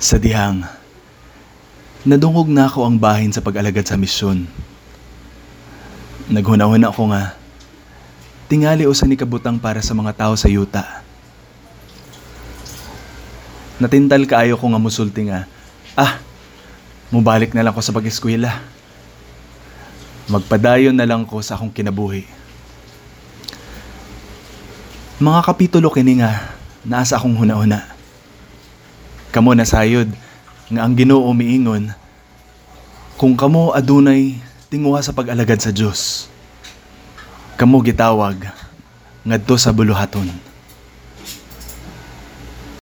Sa dihang, nadungog na ako ang bahin sa pag-alagad sa misyon. Naghuna-huna ako nga, tingali usa ni kabutang para sa mga tao sa yuta. Natintal kaayo ko nga musulti nga, mubalik na lang ko sa pag-eskwela. Magpadayon na lang ko sa akong kinabuhi. Mga kapitulo kini nga, naasa akong huna-huna. Kamo nasayod nga ang Ginoo miingon, kung kamo adunay tinguha sa pag-alagad sa Dios, kamo gitawag ngadto sa buluhaton.